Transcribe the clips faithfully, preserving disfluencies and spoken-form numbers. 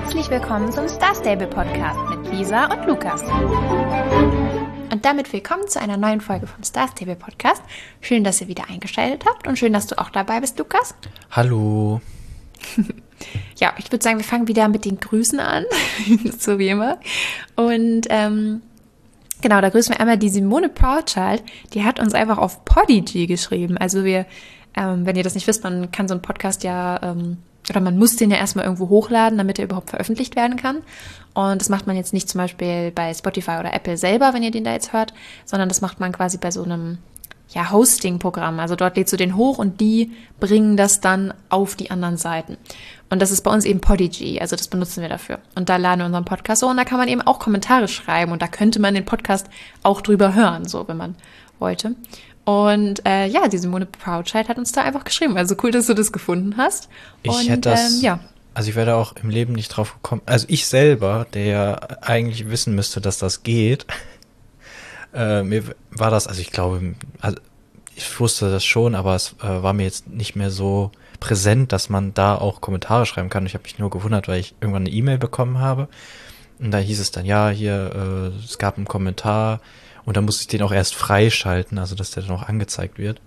Herzlich willkommen zum Star Stable Podcast mit Lisa und Lukas. Und damit willkommen zu einer neuen Folge vom Star Stable Podcast. Schön, dass ihr wieder eingeschaltet habt und schön, dass du auch dabei bist, Lukas. Hallo. Ja, ich würde sagen, wir fangen wieder mit den Grüßen an, so wie immer. Und ähm, genau, da grüßen wir einmal die Simone Proudchild. Die hat uns einfach auf Podigy geschrieben. Also wir, ähm, wenn ihr das nicht wisst, man kann so einen Podcast ja... Ähm, Oder man muss den ja erstmal irgendwo hochladen, damit er überhaupt veröffentlicht werden kann. Und das macht man jetzt nicht zum Beispiel bei Spotify oder Apple selber, wenn ihr den da jetzt hört, sondern das macht man quasi bei so einem ja, Hosting-Programm. Also dort lädst du den hoch und die bringen das dann auf die anderen Seiten. Und das ist bei uns eben Podigy, also das benutzen wir dafür. Und da laden wir unseren Podcast so und da kann man eben auch Kommentare schreiben und da könnte man den Podcast auch drüber hören, so wenn man wollte. Und äh, ja, die Simone Proudchild hat uns da einfach geschrieben. Also cool, dass du das gefunden hast. Ich und, hätte das, ähm, ja. also ich wäre da auch im Leben nicht drauf gekommen. Also ich selber, der ja eigentlich wissen müsste, dass das geht, äh, mir war das, also ich glaube, also ich wusste das schon, aber es äh, war mir jetzt nicht mehr so präsent, dass man da auch Kommentare schreiben kann. Ich habe mich nur gewundert, weil ich irgendwann eine E-Mail bekommen habe. Und da hieß es dann, ja, hier, äh, es gab einen Kommentar. Und dann muss ich den auch erst freischalten, also dass der dann auch angezeigt wird.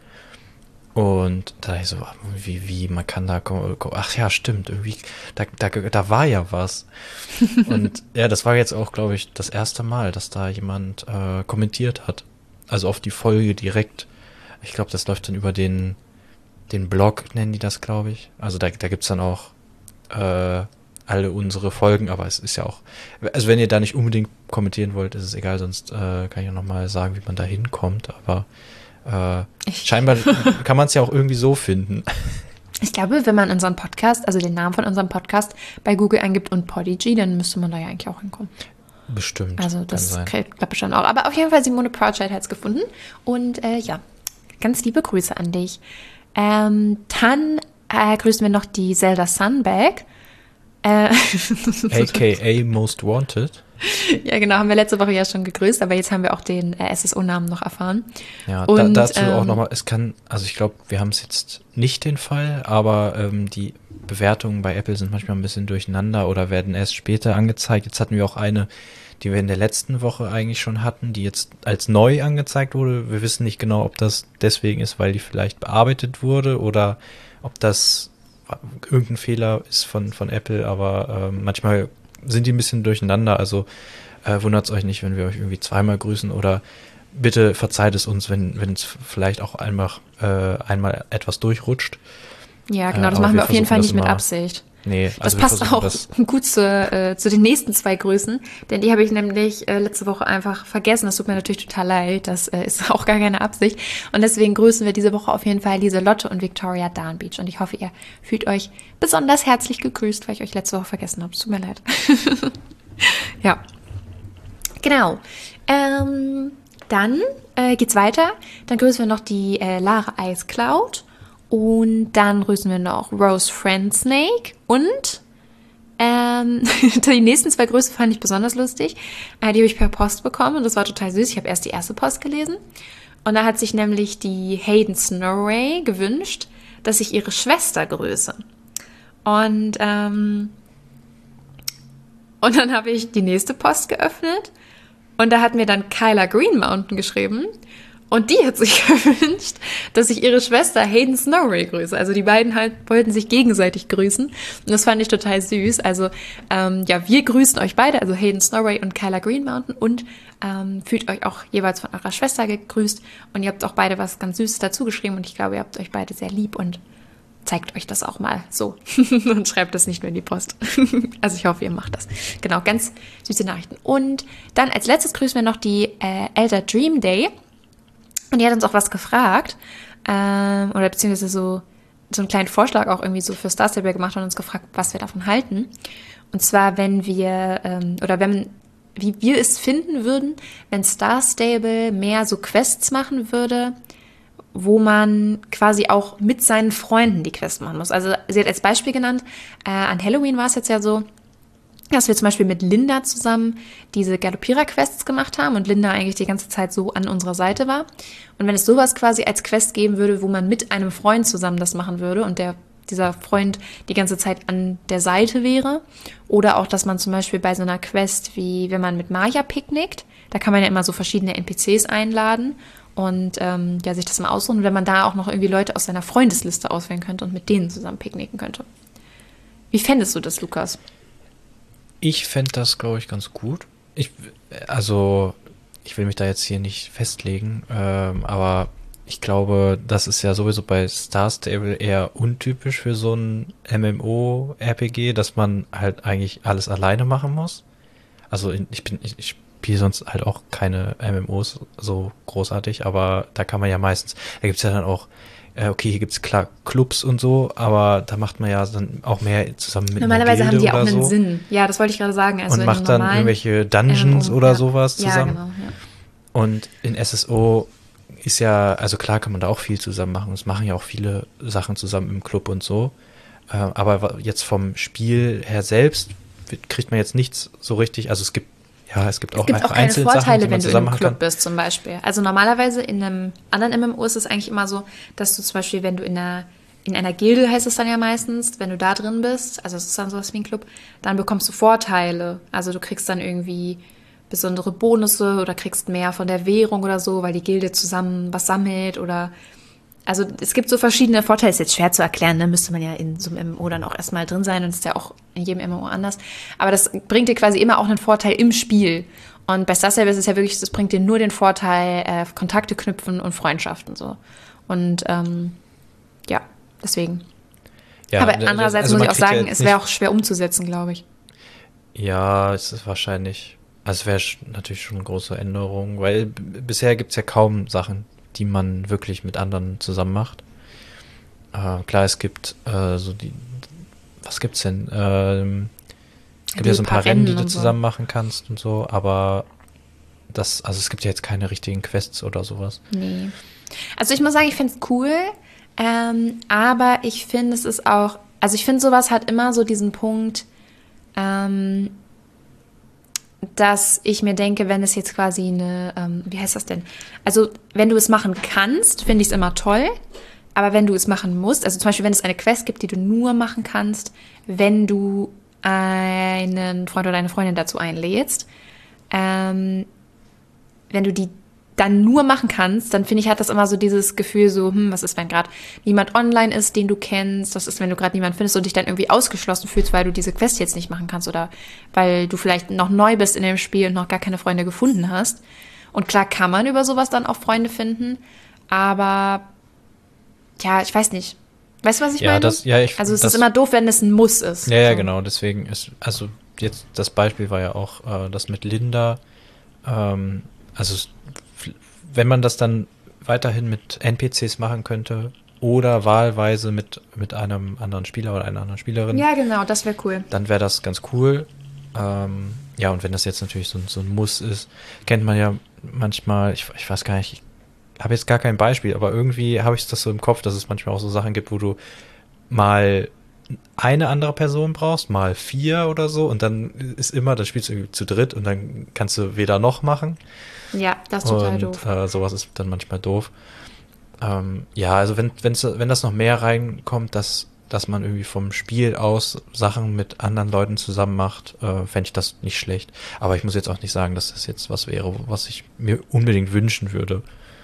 Und da ich so, wie, wie, man kann da, ach ja, stimmt, irgendwie, da, da, da war ja was. Und ja, das war jetzt auch, glaube ich, das erste Mal, dass da jemand äh, kommentiert hat. Also auf die Folge direkt. Ich glaube, das läuft dann über den, den Blog, nennen die das, glaube ich. Also da, da gibt's dann auch äh, alle unsere Folgen, aber es ist ja auch, also wenn ihr da nicht unbedingt kommentieren wollt, ist es egal, sonst äh, kann ich auch nochmal sagen, wie man da hinkommt, aber äh, scheinbar kann man es ja auch irgendwie so finden. Ich glaube, wenn man unseren Podcast, also den Namen von unserem Podcast bei Google eingibt und Podigy, dann müsste man da ja eigentlich auch hinkommen. Bestimmt. Also das klappt bestimmt auch. Aber auf jeden Fall, Simone Proudchild hat es gefunden und äh, ja, ganz liebe Grüße an dich. Ähm, dann äh, grüßen wir noch die Zelda Sunbag. Äh, A K A Most Wanted. Ja, genau, haben wir letzte Woche ja schon gegrüßt, aber jetzt haben wir auch den äh, S S O-Namen noch erfahren. Ja, und, da, dazu ähm, auch nochmal, es kann, also ich glaube, wir haben es jetzt nicht den Fall, aber ähm, die Bewertungen bei Apple sind manchmal ein bisschen durcheinander oder werden erst später angezeigt. Jetzt hatten wir auch eine, die wir in der letzten Woche eigentlich schon hatten, die jetzt als neu angezeigt wurde. Wir wissen nicht genau, ob das deswegen ist, weil die vielleicht bearbeitet wurde oder ob das irgendein Fehler ist von, von Apple, aber äh, manchmal sind die ein bisschen durcheinander, also äh, wundert es euch nicht, wenn wir euch irgendwie zweimal grüßen oder bitte verzeiht es uns, wenn wenn es vielleicht auch einmal, äh, einmal etwas durchrutscht. Ja, genau, äh, das machen wir auf jeden Fall nicht mit Absicht. Nee, das also passt auch das gut zu, äh, zu den nächsten zwei Grüßen, denn die habe ich nämlich äh, letzte Woche einfach vergessen. Das tut mir natürlich total leid, das äh, ist auch gar keine Absicht. Und deswegen grüßen wir diese Woche auf jeden Fall Lieselotte und Victoria Darnbeach. Und ich hoffe, ihr fühlt euch besonders herzlich gegrüßt, weil ich euch letzte Woche vergessen habe. Es tut mir leid. Ja, genau. Ähm, dann äh, geht's weiter. Dann grüßen wir noch die äh, Lara Ice Cloud. Und dann grüßen wir noch Rose Friend Snake und ähm, die nächsten zwei Grüße fand ich besonders lustig. Äh, die habe ich per Post bekommen und das war total süß. Ich habe erst die erste Post gelesen und da hat sich nämlich die Hayden Snowray gewünscht, dass ich ihre Schwester grüße. Und, ähm, und dann habe ich die nächste Post geöffnet und da hat mir dann Kyla Green Mountain geschrieben. Und die hat sich gewünscht, dass ich ihre Schwester Hayden Snowray grüße. Also die beiden halt wollten sich gegenseitig grüßen. Und das fand ich total süß. Also ähm, ja, wir grüßen euch beide, also Hayden Snowray und Kyla Green Mountain. Und ähm, fühlt euch auch jeweils von eurer Schwester gegrüßt. Und ihr habt auch beide was ganz Süßes dazu geschrieben. Und ich glaube, ihr habt euch beide sehr lieb und zeigt euch das auch mal so. Und schreibt das nicht nur in die Post. Also ich hoffe, ihr macht das. Genau, ganz süße Nachrichten. Und dann als letztes grüßen wir noch die äh, Elder Dream Day. Und die hat uns auch was gefragt, ähm, oder beziehungsweise so, so einen kleinen Vorschlag auch irgendwie so für Star Stable gemacht und uns gefragt, was wir davon halten. Und zwar, wenn wir, ähm, oder wenn, wie wir es finden würden, wenn Star Stable mehr so Quests machen würde, wo man quasi auch mit seinen Freunden die Quests machen muss. Also sie hat als Beispiel genannt, äh, an Halloween war es jetzt ja so, dass wir zum Beispiel mit Linda zusammen diese Galoppierer-Quests gemacht haben und Linda eigentlich die ganze Zeit so an unserer Seite war. Und wenn es sowas quasi als Quest geben würde, wo man mit einem Freund zusammen das machen würde und der dieser Freund die ganze Zeit an der Seite wäre. Oder auch, dass man zum Beispiel bei so einer Quest, wie wenn man mit Maya picknickt, da kann man ja immer so verschiedene N P Cs einladen und ähm, ja, sich das mal aussuchen. Und wenn man da auch noch irgendwie Leute aus seiner Freundesliste auswählen könnte und mit denen zusammen picknicken könnte. Wie fändest du das, Lukas? Ich fände das, glaube ich, ganz gut. Ich, also, ich will mich da jetzt hier nicht festlegen, ähm, aber ich glaube, das ist ja sowieso bei Star Stable eher untypisch für so ein MMO-R P G, dass man halt eigentlich alles alleine machen muss. Also ich bin, ich, ich spiele sonst halt auch keine M M Os so großartig, aber da kann man ja meistens, da gibt's ja dann auch, äh, okay, hier gibt's klar Clubs und so, aber da macht man ja dann auch mehr zusammen mit Normalerweise einer Gilde haben die auch einen so. Sinn. Ja, das wollte ich gerade sagen. Also und macht dann irgendwelche Dungeons M M O, oder ja. sowas zusammen. Ja, genau, ja. Und in S S O ist ja, also klar kann man da auch viel zusammen machen. Es machen ja auch viele Sachen zusammen im Club und so. Äh, aber jetzt vom Spiel her selbst kriegt man jetzt nichts so richtig. Also es gibt, ja, es gibt auch Es gibt einfach auch keine Vorteile, Einzelsachen, die man wenn du in zusammen einem machen Club kann. bist zum Beispiel. Also normalerweise in einem anderen M M O ist es eigentlich immer so, dass du zum Beispiel, wenn du in einer in einer Gilde, heißt es dann ja meistens, wenn du da drin bist, also es ist dann sowas wie ein Club, dann bekommst du Vorteile. Also du kriegst dann irgendwie besondere Bonusse oder kriegst mehr von der Währung oder so, weil die Gilde zusammen was sammelt oder also es gibt so verschiedene Vorteile, ist jetzt schwer zu erklären, ne? Müsste man ja in so einem M M O dann auch erstmal drin sein und ist ja auch in jedem M M O anders. Aber das bringt dir quasi immer auch einen Vorteil im Spiel. Und bei Star Stable ist es ja wirklich, das bringt dir nur den Vorteil, äh, Kontakte knüpfen und Freundschaften so. Und ähm, ja, deswegen. Ja, aber andererseits also muss man ich auch kriegt ja sagen, jetzt es wäre nicht- auch schwer umzusetzen, glaube ich. Ja, es ist wahrscheinlich, also es wäre sch- natürlich schon eine große Änderung, weil b- bisher gibt's ja kaum Sachen, die man wirklich mit anderen zusammen macht. Äh, klar, es gibt äh, so die, was gibt's denn? Ähm, es gibt Die ja so ein paar Rennen, die du und so. zusammen machen kannst und so, aber das, also es gibt ja jetzt keine richtigen Quests oder sowas. Nee. Also ich muss sagen, ich finde es cool, ähm, aber ich finde, es ist auch, also ich finde, sowas hat immer so diesen Punkt, ähm, dass ich mir denke, wenn es jetzt quasi eine, ähm, wie heißt das denn? Also wenn du es machen kannst, finde ich es immer toll, aber wenn du es machen musst, also zum Beispiel, wenn es eine Quest gibt, die du nur machen kannst, wenn du einen Freund oder eine Freundin dazu einlädst, ähm, wenn du die dann nur machen kannst, dann finde ich, hat das immer so dieses Gefühl so, hm, was ist, wenn gerade niemand online ist, den du kennst, was ist, wenn du gerade niemanden findest und dich dann irgendwie ausgeschlossen fühlst, weil du diese Quest jetzt nicht machen kannst oder weil du vielleicht noch neu bist in dem Spiel und noch gar keine Freunde gefunden hast. Und klar kann man über sowas dann auch Freunde finden, aber ja, ich weiß nicht. Weißt du, was ich Ja, meine? das- ja, ich- also es das- ist immer doof, wenn es ein Muss ist. Ja, ja, So. genau, deswegen ist, also jetzt das Beispiel war ja auch äh, das mit Linda, ähm, also es- wenn man das dann weiterhin mit N P Cs machen könnte oder wahlweise mit, mit einem anderen Spieler oder einer anderen Spielerin, Ja, genau, das wäre cool. dann wäre das ganz cool. Ähm, ja, und wenn das jetzt natürlich so, ein- so ein Muss ist, kennt man ja manchmal, ich, ich weiß gar nicht, ich habe jetzt gar kein Beispiel, aber irgendwie habe ich das so im Kopf, dass es manchmal auch so Sachen gibt, wo du mal eine andere Person brauchst, mal vier oder so und dann ist immer, dann spielst du irgendwie zu dritt und dann kannst du weder noch machen. Ja, das ist total und doof. Äh, sowas ist dann manchmal doof. Ähm, ja, also wenn, wenn's, wenn das noch mehr reinkommt, dass, dass man irgendwie vom Spiel aus Sachen mit anderen Leuten zusammen macht, äh, fände ich das nicht schlecht. Aber ich muss jetzt auch nicht sagen, dass das jetzt was wäre, was ich mir unbedingt wünschen würde.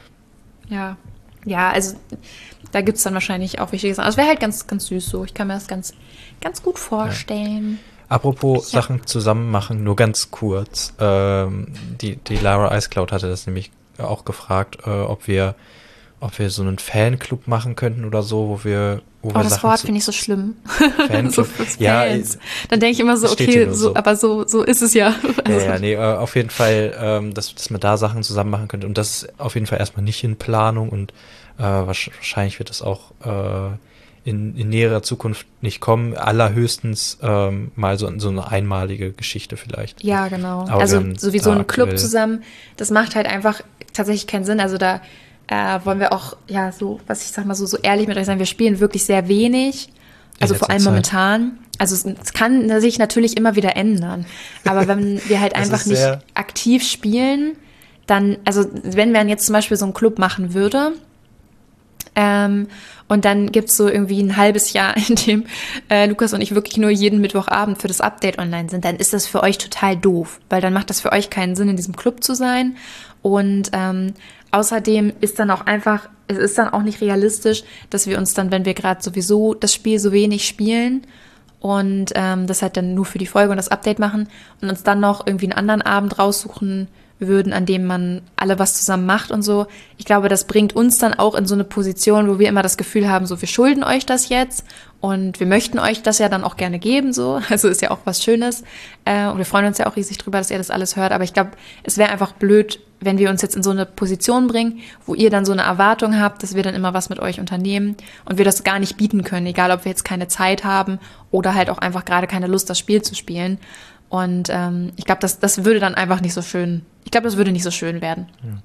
Ja, ja, also da gibt es dann wahrscheinlich auch wichtige Sachen. Also es wäre halt ganz, ganz süß so. Ich kann mir das ganz, ganz gut vorstellen. Apropos Ja. Sachen zusammen machen, nur ganz kurz. Ähm, die, die Lara Icecloud hatte das nämlich auch gefragt, äh, ob wir, ob wir so einen Fanclub machen könnten oder so, wo wir, wo Oh, wir das Sachen Wort zu- finde ich so schlimm. Fanclub. so fürs Ja, Fans. Dann denke ich immer so, steht hier okay, nur so, so. aber so, so ist es ja. Ja, Also, ja, nee, äh, auf jeden Fall, ähm, dass, dass man da Sachen zusammen machen könnte. Und das ist auf jeden Fall erstmal nicht in Planung und äh, wahrsch- wahrscheinlich wird das auch äh, in, in näherer Zukunft nicht kommen. Allerhöchstens ähm, mal so, so eine einmalige Geschichte vielleicht. ja, genau. Aber also wir haben sowieso da ein Club aktuell- zusammen, das macht halt einfach tatsächlich keinen Sinn. Also da äh, wollen wir auch, ja, so, was ich sag mal so, so ehrlich mit euch sein, wir spielen wirklich sehr wenig. Also In vor letzter allem Zeit. momentan. Also es, es kann sich natürlich immer wieder ändern. Aber wenn wir halt Das einfach ist nicht sehr- aktiv spielen, dann, also wenn man jetzt zum Beispiel so einen Club machen würde, Ähm, und dann gibt's so irgendwie ein halbes Jahr, in dem äh, Lukas und ich wirklich nur jeden Mittwochabend für das Update online sind. Dann ist das für euch total doof, weil dann macht das für euch keinen Sinn, in diesem Club zu sein. Und ähm, außerdem ist dann auch einfach, es ist dann auch nicht realistisch, dass wir uns dann, wenn wir gerade sowieso das Spiel so wenig spielen und ähm, das halt dann nur für die Folge und das Update machen und uns dann noch irgendwie einen anderen Abend raussuchen würden, an dem man alle was zusammen macht und so. Ich glaube, das bringt uns dann auch in so eine Position, wo wir immer das Gefühl haben, so wir schulden euch das jetzt und wir möchten euch das ja dann auch gerne geben, so. Also ist ja auch was Schönes. Äh, und wir freuen uns ja auch riesig drüber, dass ihr das alles hört. Aber ich glaube, es wäre einfach blöd, wenn wir uns jetzt in so eine Position bringen, wo ihr dann so eine Erwartung habt, dass wir dann immer was mit euch unternehmen und wir das gar nicht bieten können, egal ob wir jetzt keine Zeit haben oder halt auch einfach gerade keine Lust, das Spiel zu spielen. Und ähm, ich glaube, das, das würde dann einfach nicht so schön, ich glaube, das würde nicht so schön werden. Ja.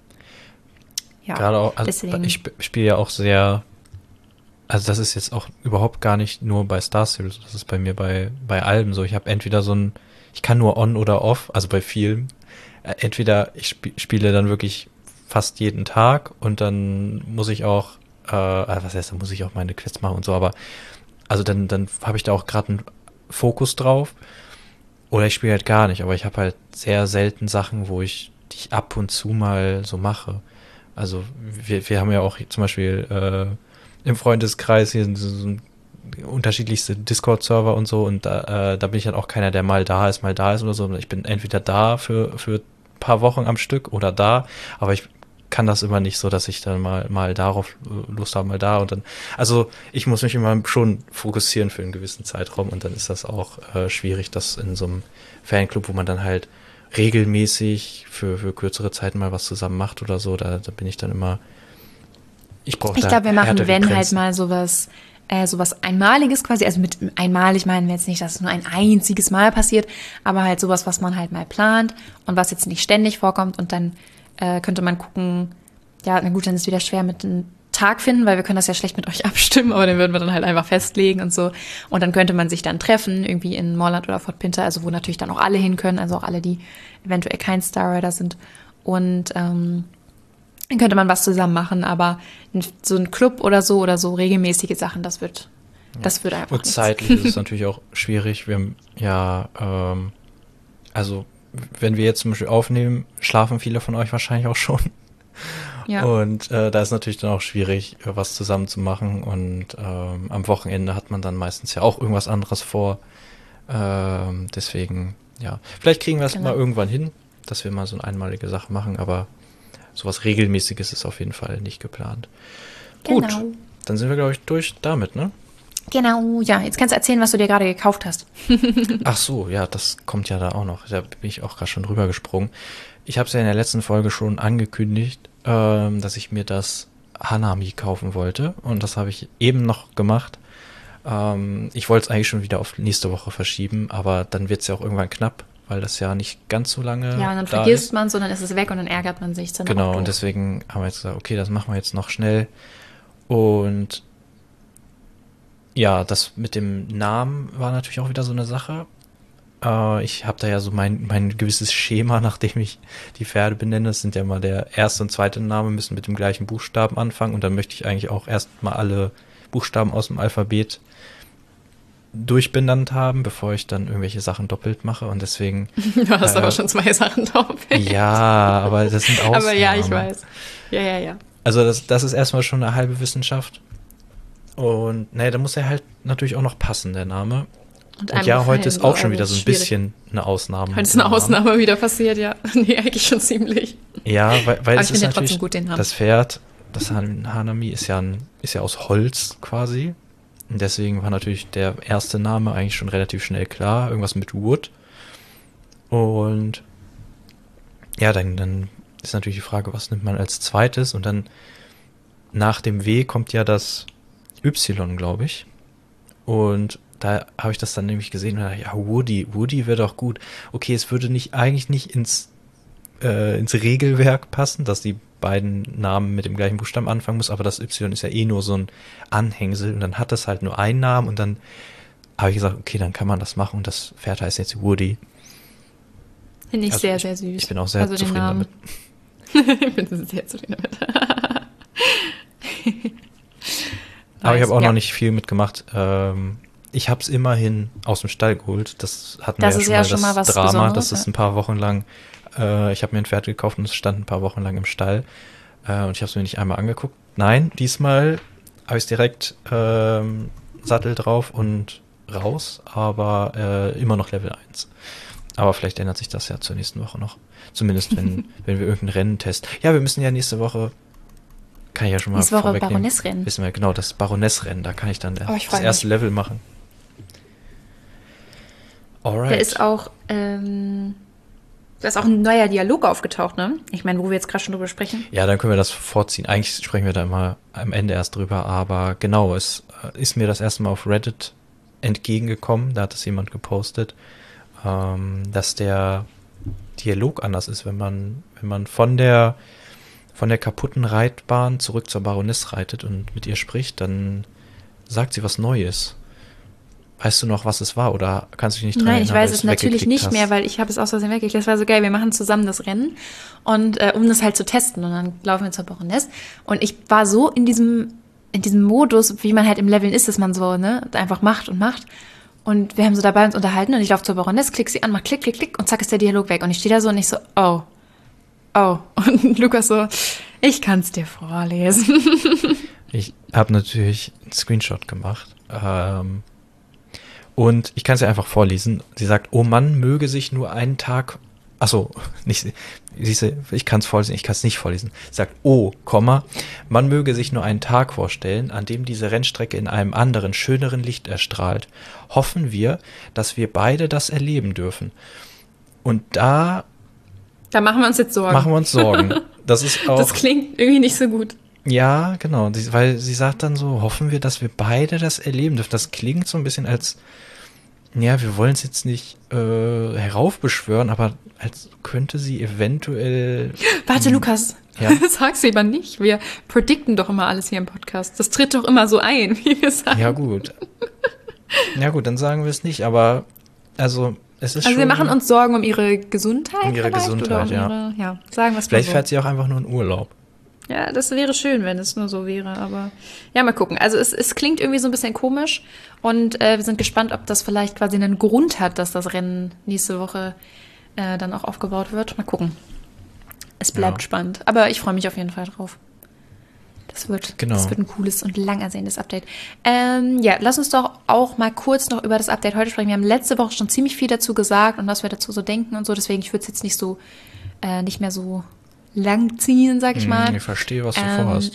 Ja, Gerade auch, also deswegen. ich spiele ja auch sehr, also das ist jetzt auch überhaupt gar nicht nur bei Star Stable, das ist bei mir bei, bei Alben so. Ich habe entweder so ein, ich kann nur on oder off, also bei vielen. Äh, entweder ich sp- spiele dann wirklich fast jeden Tag und dann muss ich auch, äh, was heißt, dann muss ich auch meine Quests machen und so, aber also dann, dann habe ich da auch gerade einen Fokus drauf. Oder ich spiele halt gar nicht, aber ich habe halt sehr selten Sachen, wo ich, die ich ab und zu mal so mache. Also wir, wir haben ja auch zum Beispiel äh, im Freundeskreis hier so, so unterschiedlichste Discord-Server und so und da, äh, da bin ich dann auch keiner, der mal da ist, mal da ist oder so. Ich bin entweder da für, für ein paar Wochen am Stück oder da, aber ich kann das immer nicht so, dass ich dann mal, mal darauf Lust habe, mal da und dann, also ich muss mich immer schon fokussieren für einen gewissen Zeitraum und dann ist das auch äh, schwierig, das in so einem Fanclub, wo man dann halt regelmäßig für, für kürzere Zeiten mal was zusammen macht oder so, da, da bin ich dann immer, ich brauche Ich da glaube, wir machen, härtere wenn halt Grenzen. mal sowas, äh, sowas Einmaliges quasi, also mit einmalig meinen wir jetzt nicht, dass es nur ein einziges Mal passiert, aber halt sowas, was man halt mal plant und was jetzt nicht ständig vorkommt und dann äh, könnte man gucken, ja, na gut, dann ist es wieder schwer mit einem Tag finden, weil wir können das ja schlecht mit euch abstimmen, aber den würden wir dann halt einfach festlegen und so. Und dann könnte man sich dann treffen, irgendwie in Morland oder Fort Pinter, also wo natürlich dann auch alle hin können, also auch alle, die eventuell kein Star Rider sind. Und ähm, dann könnte man was zusammen machen, aber so ein Club oder so oder so regelmäßige Sachen, das wird, das wird einfach Und nichts. zeitlich ist es natürlich auch schwierig. Wir haben ja, ähm, also wenn wir jetzt zum Beispiel aufnehmen, schlafen viele von euch wahrscheinlich auch schon. Ja. Und äh, da ist natürlich dann auch schwierig, äh, was zusammen zu machen. Und ähm, am Wochenende hat man dann meistens ja auch irgendwas anderes vor. Ähm, deswegen, ja. Vielleicht kriegen wir es Genau. mal irgendwann hin, dass wir mal so eine einmalige Sache machen, aber sowas Regelmäßiges ist auf jeden Fall nicht geplant. Genau. Gut, dann sind wir, glaube ich, durch damit, ne? Genau, ja, jetzt kannst du erzählen, was du dir gerade gekauft hast. Ach so, ja, das kommt ja da auch noch. Da bin ich auch gerade schon drüber gesprungen. Ich habe es ja in der letzten Folge schon angekündigt, ähm, dass ich mir das Hanami kaufen wollte. Und das habe ich eben noch gemacht. Ähm, ich wollte es eigentlich schon wieder auf nächste Woche verschieben, aber dann wird es ja auch irgendwann knapp, weil das ja nicht ganz so lange Ja, und dann da vergisst ist. man es und dann ist es weg und dann ärgert man sich. Dann Genau, auch und doof. deswegen haben wir jetzt gesagt, okay, das machen wir jetzt noch schnell. Und ja, das mit dem Namen war natürlich auch wieder so eine Sache. Äh, ich habe da ja so mein, mein gewisses Schema, nachdem ich die Pferde benenne. Das sind ja mal der erste und zweite Name, müssen mit dem gleichen Buchstaben anfangen. Und dann möchte ich eigentlich auch erstmal alle Buchstaben aus dem Alphabet durchbenannt haben, bevor ich dann irgendwelche Sachen doppelt mache. Und deswegen. Du hast äh, aber schon zwei Sachen drauf. Ja, aber das sind Ausnahmen. Aber ja, ich weiß. Ja, ja, ja. Also das, das ist erstmal schon eine halbe Wissenschaft. Und naja, da muss er halt natürlich auch noch passen, der Name. Und, einem ja, gefallen, heute ist auch so, schon also wieder so ein schwierig. bisschen eine Ausnahme. Heute ist mit eine dem Namen. Ausnahme wieder passiert, ja. Nee, eigentlich schon ziemlich. Ja, weil, weil Aber es ich ist finde ja natürlich, trotzdem gut, den Namen. das Pferd, das Han- Hanami ist ja, ein, ist ja aus Holz quasi. Und deswegen war natürlich der erste Name eigentlich schon relativ schnell klar. Irgendwas mit Wood. Und ja, dann, dann ist natürlich die Frage, was nimmt man als zweites? Und dann nach dem W kommt ja das Y, glaube ich. Und da habe ich das dann nämlich gesehen und dachte, ja, Woody, Woody wäre doch gut. Okay, es würde nicht eigentlich nicht ins, äh, ins Regelwerk passen, dass die beiden Namen mit dem gleichen Buchstaben anfangen muss, aber das Y ist ja eh nur so ein Anhängsel und dann hat das halt nur einen Namen und dann habe ich gesagt, okay, dann kann man das machen und das Pferd heißt jetzt Woody. Finde ich Also sehr, ich- sehr süß. Ich bin auch sehr Also den zufrieden Namen. damit. Ich bin sehr zufrieden damit. Aber ich Nice, habe auch ja. noch nicht viel mitgemacht. Ähm, ich habe es immerhin aus dem Stall geholt. Das hatten Das wir ist ja ja schon schon mal, mal das was Drama. Besonderes, Das ist ja. ein paar Wochen lang, äh, ich habe mir ein Pferd gekauft und es stand ein paar Wochen lang im Stall. Äh, und ich habe es mir nicht einmal angeguckt. Nein, diesmal habe ich es direkt ähm, Sattel drauf und raus, aber äh, immer noch Level eins. Aber vielleicht ändert sich das ja zur nächsten Woche noch. Zumindest, wenn, wenn wir irgendein Rennen testen. Ja, wir müssen ja nächste Woche, kann ich ja schon mal Nächste Woche vorwegnehmen. Baronessrennen. Wissen wir, genau, das Baronessrennen, da kann ich dann der, Oh, ich das freu erste mich. Level machen. Alright. Da ist auch, ähm, da ist auch ein neuer Dialog aufgetaucht, ne? Ich meine, wo wir jetzt gerade schon drüber sprechen. Ja, dann können wir das vorziehen. Eigentlich sprechen wir da immer am Ende erst drüber, aber genau, es äh, ist mir das erste Mal auf Reddit entgegengekommen, da hat es jemand gepostet, ähm, dass der Dialog anders ist, wenn man, wenn man von der von der kaputten Reitbahn zurück zur Baroness reitet und mit ihr spricht, dann sagt sie was Neues. Weißt du noch, was es war, oder kannst du dich nicht dran Nein, erinnern, ich weil weiß du es natürlich weggeklickt nicht hast? mehr, weil ich habe es aus Versehen weggeklickt. Das war so geil. Wir machen zusammen das Rennen und äh, um das halt zu testen und dann laufen wir zur Baroness und ich war so in diesem in diesem Modus, wie man halt im Leveln ist, dass man so ne einfach macht und macht und wir haben so dabei uns unterhalten und ich laufe zur Baroness, klick sie an, mach klick klick klick und zack ist der Dialog weg und ich stehe da so und ich so oh oh und Lukas so ich kann es dir vorlesen. Ich habe natürlich einen Screenshot gemacht. Ähm, und ich kann es ja einfach vorlesen. Sie sagt, oh Mann, möge sich nur einen Tag... Achso, nicht, siehst du, ich kann es vorlesen, ich kann es nicht vorlesen. Sie sagt, oh, Komma, man möge sich nur einen Tag vorstellen, an dem diese Rennstrecke in einem anderen, schöneren Licht erstrahlt. Hoffen wir, dass wir beide das erleben dürfen. Und da Da machen wir uns jetzt Sorgen. machen wir uns Sorgen. Das ist auch... Das klingt irgendwie nicht so gut. Ja, genau, sie, weil sie sagt dann so, hoffen wir, dass wir beide das erleben dürfen. Das klingt so ein bisschen als, ja, wir wollen es jetzt nicht äh, heraufbeschwören, aber als könnte sie eventuell... Warte, mh, Lukas, Ja. sag's lieber nicht. Wir predikten doch immer alles hier im Podcast. Das tritt doch immer so ein, wie wir sagen. Ja, gut. Ja, gut, dann sagen wir es nicht, aber also es ist Also schon... wir machen uns Sorgen um ihre Gesundheit Um ihre vielleicht, Gesundheit, oder um ja. ihre, ja, sagen wir es mal Vielleicht so. fährt sie auch einfach nur in Urlaub. Ja, das wäre schön, wenn es nur so wäre, aber ja, mal gucken. Also es, es klingt irgendwie so ein bisschen komisch und äh, wir sind gespannt, ob das vielleicht quasi einen Grund hat, dass das Rennen nächste Woche äh, dann auch aufgebaut wird. Mal gucken. Es bleibt Ja. spannend, aber ich freue mich auf jeden Fall drauf. Das wird, Genau. das wird ein cooles und lang ersehntes Update. Ähm, ja, lass uns doch auch mal kurz noch über das Update heute sprechen. Wir haben letzte Woche schon ziemlich viel dazu gesagt und was wir dazu so denken und so. Deswegen, ich würde es jetzt nicht so, äh, nicht mehr so lang ziehen, sag ich mal. Hm, ich verstehe, was du Ähm, vorhast.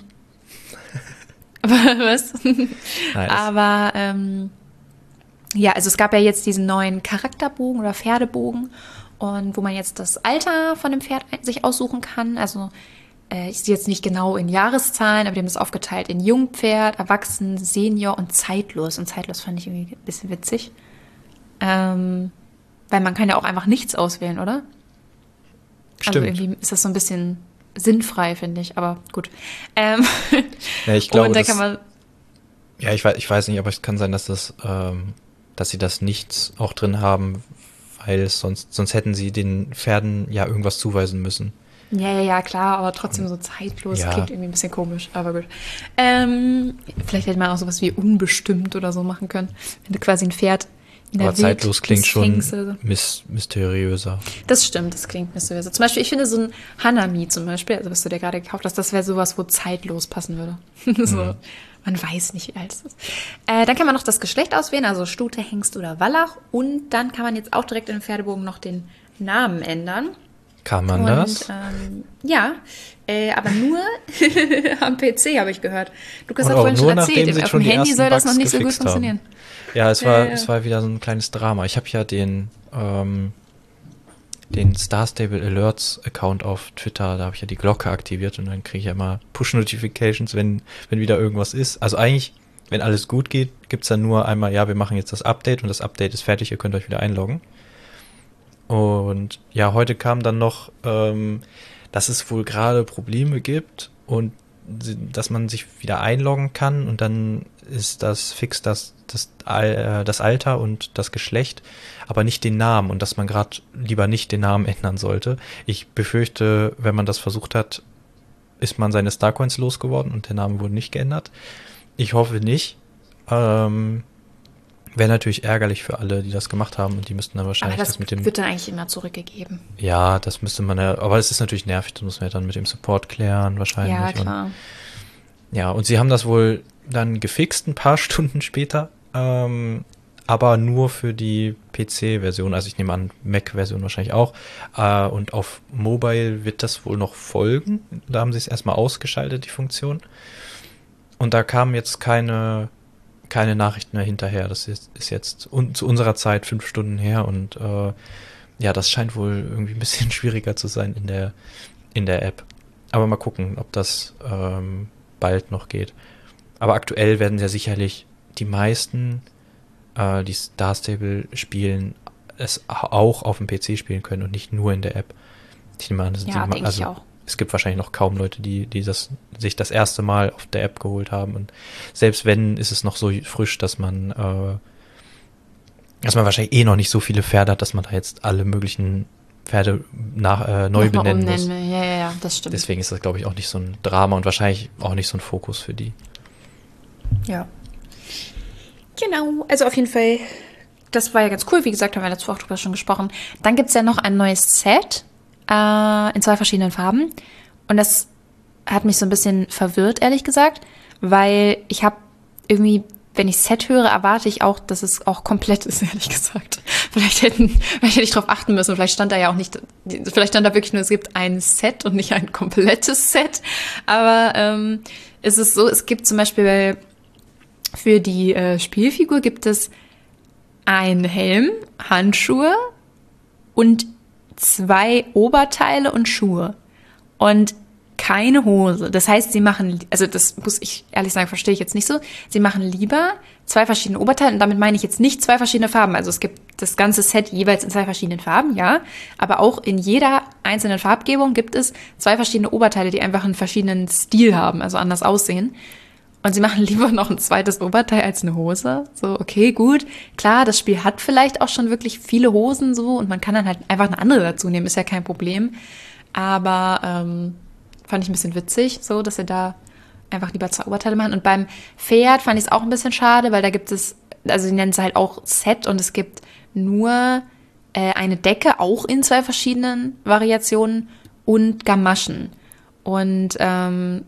Was? Nein, das- Aber ähm, ja, also es gab ja jetzt diesen neuen Charakterbogen oder Pferdebogen und wo man jetzt das Alter von dem Pferd ein- sich aussuchen kann. Also äh, ich sehe jetzt nicht genau in Jahreszahlen, aber die haben das aufgeteilt in Jungpferd, Erwachsen, Senior und Zeitlos. Und Zeitlos fand ich irgendwie ein bisschen witzig. Ähm, weil man kann ja auch einfach nichts auswählen, oder? Also Stimmt. irgendwie ist das so ein bisschen sinnfrei, finde ich, aber gut. Ähm, Ja, ich glaube, und da das, kann man, ja, ich weiß, ich weiß nicht, aber es kann sein, dass das, ähm, dass sie das nichts auch drin haben, weil es sonst, sonst hätten sie den Pferden ja irgendwas zuweisen müssen. ja, ja, ja, klar, aber trotzdem so zeitlos Ja. klingt irgendwie ein bisschen komisch, aber gut. Ähm, vielleicht hätte man auch sowas wie unbestimmt oder so machen können, wenn du quasi ein Pferd in der Aber zeitlos klingt Wildnis schon hängst oder so. mys mysteriöser. Das stimmt, das klingt mysteriös. Zum Beispiel, ich finde so ein Hanami zum Beispiel, also was du dir gerade gekauft hast, das wäre sowas, wo zeitlos passen würde. so, Mhm. man weiß nicht, wie alt es ist. Äh, dann kann man noch das Geschlecht auswählen, also Stute, Hengst oder Wallach. Und dann kann man jetzt auch direkt in den Pferdebogen noch den Namen ändern. Kann man Und das? ähm, ja, äh, aber nur am P C habe ich gehört. Lukas Und hat auch vorhin nur, schon nachdem erzählt, sie auf schon dem die Handy ersten soll das noch Bugs nicht so gut gefixt haben. funktionieren. Ja, es war, Ja, ja. es war wieder so ein kleines Drama. Ich habe ja den, ähm, den Star Stable Alerts Account auf Twitter, da habe ich ja die Glocke aktiviert und dann kriege ich ja immer Push-Notifications, wenn, wenn wieder irgendwas ist. Also eigentlich, wenn alles gut geht, gibt's dann nur einmal, ja, wir machen jetzt das Update und das Update ist fertig, ihr könnt euch wieder einloggen. Und ja, heute kam dann noch, ähm, dass es wohl gerade Probleme gibt und sie- dass man sich wieder einloggen kann und dann ist das fix das, das, Al- äh, das Alter und das Geschlecht, aber nicht den Namen und dass man gerade lieber nicht den Namen ändern sollte. Ich befürchte, wenn man das versucht hat, ist man seine Starcoins losgeworden und der Name wurde nicht geändert. Ich hoffe nicht. Ähm, wäre natürlich ärgerlich für alle, die das gemacht haben und die müssten dann wahrscheinlich Aber das, das mit dem... wird dann eigentlich immer zurückgegeben. Ja, das müsste man ja, aber es ist natürlich nervig, das muss man ja dann mit dem Support klären wahrscheinlich. Ja, klar. Und, ja, und sie haben das wohl dann gefixt ein paar Stunden später, ähm, aber nur für die P C-Version, also ich nehme an, Mac-Version wahrscheinlich auch. Äh, und auf Mobile wird das wohl noch folgen. Da haben sie es erstmal ausgeschaltet, die Funktion. Und da kamen jetzt keine, keine Nachrichten mehr hinterher. Das ist, ist jetzt un, zu unserer Zeit fünf Stunden her und äh, ja, das scheint wohl irgendwie ein bisschen schwieriger zu sein in der, in der App. Aber mal gucken, ob das ähm, bald noch geht. Aber aktuell werden ja sicherlich die meisten, äh, die Star Stable spielen, es auch auf dem P C spielen können und nicht nur in der App. Ich nehme an, das Ja, sind denke also, ich auch. es gibt wahrscheinlich noch kaum Leute, die, die das, sich das erste Mal auf der App geholt haben. Und selbst wenn, ist es noch so frisch, dass man, äh, dass man wahrscheinlich eh noch nicht so viele Pferde hat, dass man da jetzt alle möglichen Pferde nach, äh, neu Nochmal benennen muss. umnennen. Ja, ja, ja, das stimmt. Deswegen ist das, glaube ich, auch nicht so ein Drama und wahrscheinlich auch nicht so ein Fokus für die. Ja. Genau, also auf jeden Fall, das war ja ganz cool. Wie gesagt, haben wir letzte Woche drüber schon gesprochen. Dann gibt es ja noch ein neues Set äh, in zwei verschiedenen Farben. Und das hat mich so ein bisschen verwirrt, ehrlich gesagt, weil ich habe irgendwie, wenn ich Set höre, erwarte ich auch, dass es auch komplett ist, ehrlich gesagt. Vielleicht hätten, vielleicht hätte ich drauf achten müssen. Vielleicht stand da ja auch nicht, vielleicht stand da wirklich nur, es gibt ein Set und nicht ein komplettes Set. Aber ähm, es ist so, es gibt zum Beispiel für die äh, Spielfigur gibt es einen Helm, Handschuhe und zwei Oberteile und Schuhe. Und keine Hose. Das heißt, sie machen, also das muss ich ehrlich sagen, verstehe ich jetzt nicht so. Sie machen lieber zwei verschiedene Oberteile und damit meine ich jetzt nicht zwei verschiedene Farben. Also es gibt das ganze Set jeweils in zwei verschiedenen Farben, ja. Aber auch in jeder einzelnen Farbgebung gibt es zwei verschiedene Oberteile, die einfach einen verschiedenen Stil haben, also anders aussehen. Und sie machen lieber noch ein zweites Oberteil als eine Hose. So, okay, gut. Klar, das Spiel hat vielleicht auch schon wirklich viele Hosen so und man kann dann halt einfach eine andere dazu nehmen, ist ja kein Problem. Aber ähm, fand ich ein bisschen witzig, so, dass sie da einfach lieber zwei Oberteile machen. Und beim Pferd fand ich es auch ein bisschen schade, weil da gibt es, also sie nennen es halt auch Set und es gibt nur äh, eine Decke, auch in zwei verschiedenen Variationen und Gamaschen. Und ähm,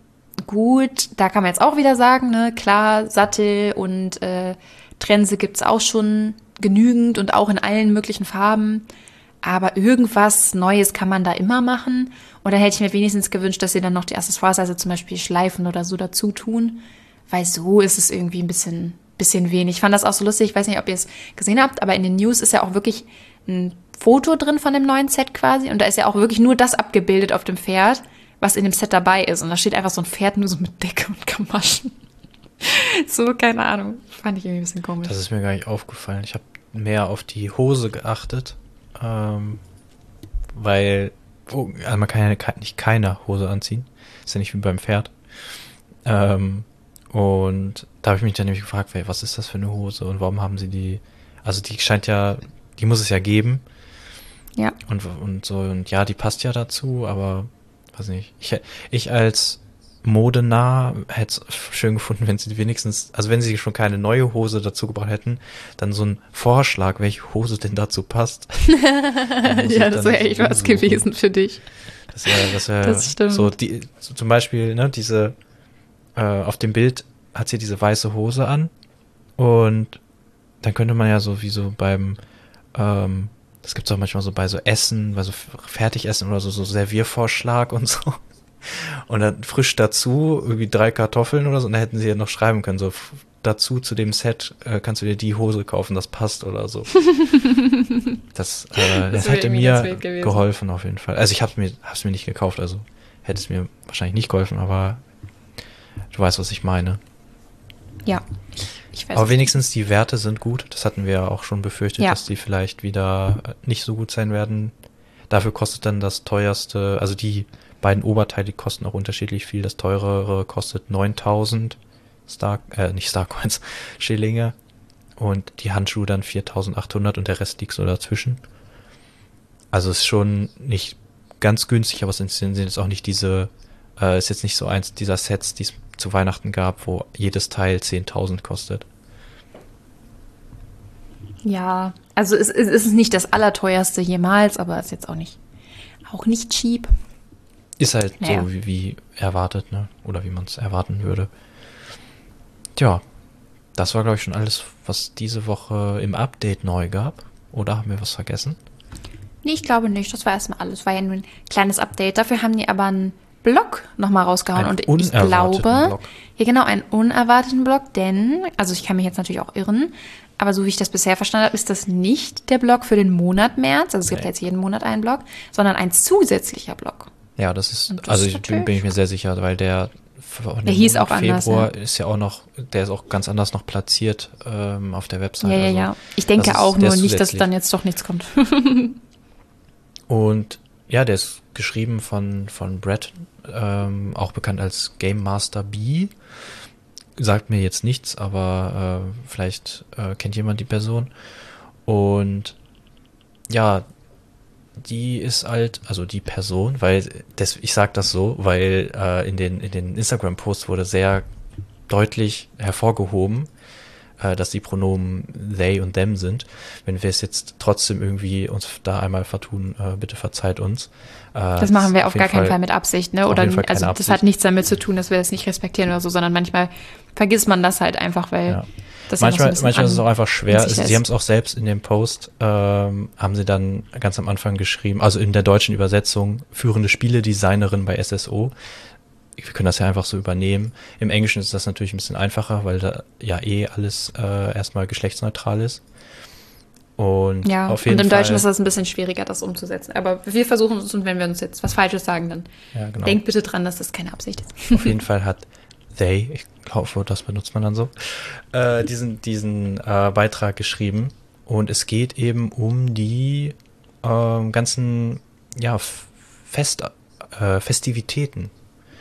gut, da kann man jetzt auch wieder sagen, ne, klar, Sattel und äh, Trense gibt's auch schon genügend und auch in allen möglichen Farben. Aber irgendwas Neues kann man da immer machen. Oder hätte ich mir wenigstens gewünscht, dass sie dann noch die Accessoires, also zum Beispiel Schleifen oder so dazu tun. Weil so ist es irgendwie ein bisschen, bisschen wenig. Ich fand das auch so lustig, ich weiß nicht, ob ihr es gesehen habt, aber in den News ist ja auch wirklich ein Foto drin von dem neuen Set quasi. Und da ist ja auch wirklich nur das abgebildet auf dem Pferd, was in dem Set dabei ist. Und da steht einfach so ein Pferd nur so mit Decke und Gamaschen. So, keine Ahnung. Fand ich irgendwie ein bisschen komisch. Das ist mir gar nicht aufgefallen. Ich habe mehr auf die Hose geachtet. Ähm, weil oh, also man kann ja nicht keine Hose anziehen. Ist ja nicht wie beim Pferd. Ähm, und da habe ich mich dann nämlich gefragt, ey, was ist das für eine Hose und warum haben sie die, also die scheint ja, die muss es ja geben. Ja. Und, und so, und ja, die passt ja dazu, aber weiß nicht. Ich, ich als modenah hätte es schön gefunden, wenn sie wenigstens, also wenn sie schon keine neue Hose dazu gebracht hätten, dann so ein Vorschlag, welche Hose denn dazu passt. Ja, das wäre echt was gewesen für dich. Das wäre das wär Das stimmt. so, die, so zum Beispiel, ne, diese, äh, auf dem Bild hat sie diese weiße Hose an und dann könnte man ja so wie so beim, ähm, das gibt es auch manchmal so bei so Essen, bei so Fertigessen oder so, so Serviervorschlag und so. Und dann frisch dazu irgendwie drei Kartoffeln oder so. Und da hätten sie ja noch schreiben können, so f- dazu zu dem Set äh, kannst du dir die Hose kaufen, das passt oder so. Das, äh, das, Das wär hätte irgendwie ganz mir wild gewesen. geholfen auf jeden Fall. Also ich habe mir, hab's mir nicht gekauft, also hätte es mir wahrscheinlich nicht geholfen, aber du weißt, was ich meine. Ja. Ich weiß Aber nicht. wenigstens die Werte sind gut. Das hatten wir ja auch schon befürchtet, Ja. dass die vielleicht wieder äh, nicht so gut sein werden. Dafür kostet dann das teuerste, also die beiden Oberteile, die kosten auch unterschiedlich viel. Das teurere kostet neuntausend Star, äh, nicht Starcoins, Schillinge. Und die Handschuhe dann viertausendachthundert und der Rest liegt so dazwischen. Also ist schon nicht ganz günstig, aber es sind, sind jetzt auch nicht diese Äh, ist jetzt nicht so eins dieser Sets, die es zu Weihnachten gab, wo jedes Teil zehntausend kostet. Ja, also es, es ist nicht das allerteuerste jemals, aber ist jetzt auch nicht, auch nicht cheap. Ist halt Naja. so wie, wie erwartet, ne? Oder wie man es erwarten würde. Tja, das war, glaube ich, schon alles, was diese Woche im Update neu gab. Oder haben wir was vergessen? Nee, ich glaube nicht. Das war erstmal alles. War ja nur ein kleines Update. Dafür haben die aber einen Blog nochmal rausgehauen. Einen Und ich unerwarteten glaube, Blog. ja genau, einen unerwarteten Blog, denn, also ich kann mich jetzt natürlich auch irren, aber so wie ich das bisher verstanden habe, ist das nicht der Blog für den Monat März, also es gibt Nee. ja jetzt jeden Monat einen Blog, sondern ein zusätzlicher Blog. Ja, das ist, Und das also ist ich bin, bin ich mir natürlich- sehr sicher, weil der von Der dem hieß Monat auch anders, Februar ja. ist ja auch noch, der ist auch ganz anders noch platziert ähm, auf der Website. Ja, ja, also ja. Ich denke das ist- auch der nur ist nicht, dass zusätzlich. dann jetzt doch nichts kommt. Und ja, der ist geschrieben von, von Brett, ähm, auch bekannt als Game Master B. Sagt mir jetzt nichts, aber äh, vielleicht äh, kennt jemand die Person. Und ja, die ist halt, also die Person, weil das, ich sag das so, weil äh, in den, in den Instagram-Posts wurde sehr deutlich hervorgehoben, äh, dass die Pronomen they und them sind. Wenn wir es jetzt trotzdem irgendwie uns da einmal vertun, äh, bitte verzeiht uns. Äh, Das machen wir auf jeden gar keinen Fall mit Absicht, ne? auf Oder jeden Fall keine also das Absicht. hat nichts damit zu tun, dass wir das nicht respektieren oder so, sondern manchmal vergisst man das halt einfach, weil Ja. das ja noch so Manchmal, ein bisschen manchmal ist es an- auch einfach schwer. unsicher Sie ist. haben es auch selbst in dem Post, ähm, haben sie dann ganz am Anfang geschrieben, also in der deutschen Übersetzung, führende Spieledesignerin bei S S O. Wir können das ja einfach so übernehmen. Im Englischen ist das natürlich ein bisschen einfacher, weil da ja eh alles äh, erstmal geschlechtsneutral ist. Und Ja, auf jeden und im Fall, Deutschen ist das ein bisschen schwieriger, das umzusetzen. Aber wir versuchen es und wenn wir uns jetzt was Falsches sagen, dann ja, genau. denkt bitte dran, dass das keine Absicht ist. Auf jeden Fall hat they, ich hoffe, das benutzt man dann so, äh, diesen, diesen äh, Beitrag geschrieben. Und es geht eben um die ähm, ganzen ja, F- Fest, äh, Festivitäten.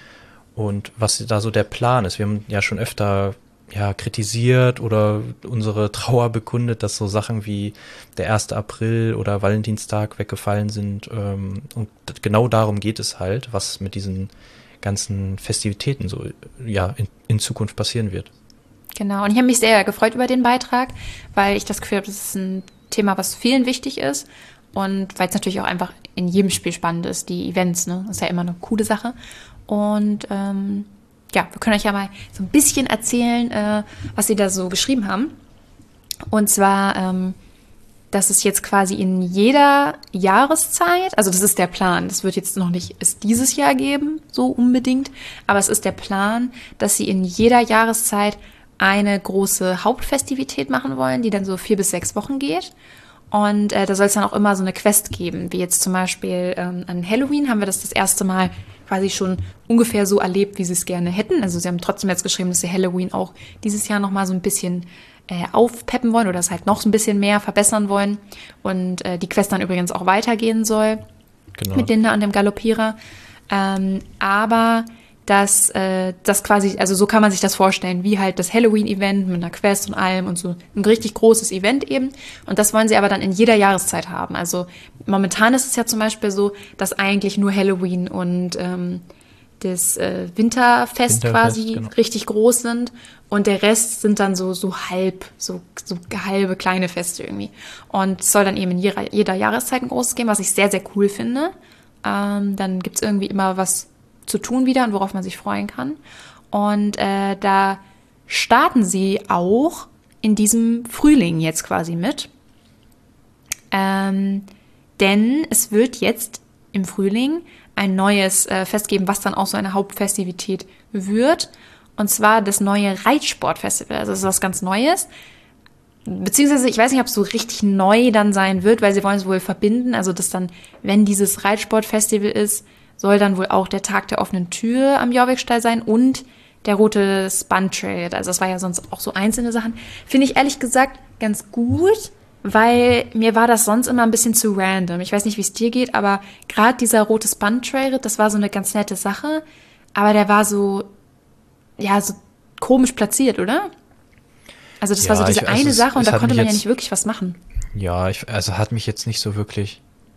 Und was da so der Plan ist. Wir haben ja schon öfter ja, kritisiert oder unsere Trauer bekundet, dass so Sachen wie der erste April oder Valentinstag weggefallen sind. Ähm, und d- genau darum geht es halt, was mit diesen ganzen Festivitäten so ja in, in Zukunft passieren wird. Genau, und ich habe mich sehr gefreut über den Beitrag, weil ich das Gefühl habe, das ist ein Thema, was vielen wichtig ist und weil es natürlich auch einfach in jedem Spiel spannend ist, die Events, ne? Das ist ja immer eine coole Sache. Und ähm, ja, wir können euch ja mal so ein bisschen erzählen, äh, was sie da so geschrieben haben. Und zwar, ähm, dass es jetzt quasi in jeder Jahreszeit, also das ist der Plan, das wird jetzt noch nicht es dieses Jahr geben, so unbedingt, aber es ist der Plan, dass sie in jeder Jahreszeit eine große Hauptfestivität machen wollen, die dann so vier bis sechs Wochen geht. Und äh, da soll es dann auch immer so eine Quest geben, wie jetzt zum Beispiel ähm, an Halloween haben wir das das erste Mal quasi schon ungefähr so erlebt, wie sie es gerne hätten. Also sie haben trotzdem jetzt geschrieben, dass sie Halloween auch dieses Jahr nochmal so ein bisschen äh, aufpeppen wollen oder es halt noch so ein bisschen mehr verbessern wollen. Und äh, die Quest dann übrigens auch weitergehen soll Genau. mit Linda und dem Galoppierer. Ähm, aber dass äh, das quasi, also so kann man sich das vorstellen, wie halt das Halloween-Event mit einer Quest und allem und so ein richtig großes Event eben. Und das wollen sie aber dann in jeder Jahreszeit haben. Also momentan ist es ja zum Beispiel so, dass eigentlich nur Halloween und ähm, das äh, Winterfest, Winterfest, quasi genau. richtig groß sind. Und der Rest sind dann so, so halb, so, so halbe kleine Feste irgendwie. Und es soll dann eben in jeder, jeder Jahreszeit ein großes geben, was ich sehr, sehr cool finde. Ähm, dann gibt's irgendwie immer was zu tun wieder und worauf man sich freuen kann. Und äh, da starten sie auch in diesem Frühling jetzt quasi mit. Ähm, denn es wird jetzt im Frühling ein neues äh, Fest geben, was dann auch so eine Hauptfestivität wird. Und zwar das neue Reitsportfestival. Also das ist was ganz Neues. Beziehungsweise, ich weiß nicht, ob es so richtig neu dann sein wird, weil sie wollen es wohl verbinden. Also, dass dann, wenn dieses Reitsportfestival ist, soll dann wohl auch der Tag der offenen Tür am Jorvikstall sein und der rote Spun-Trail. Also, das war ja sonst auch so einzelne Sachen. Finde ich ehrlich gesagt ganz gut, weil mir war das sonst immer ein bisschen zu random. Ich weiß nicht, wie es dir geht, aber gerade dieser rote Spun-Trail, das war so eine ganz nette Sache. Aber der war so, ja, so komisch platziert, oder? Also das Ja, war so diese ich- also eine es- Sache und es da hat konnte mich man ja jetzt- nicht wirklich was machen. Ja, ich, also hat mich jetzt nicht so wirklich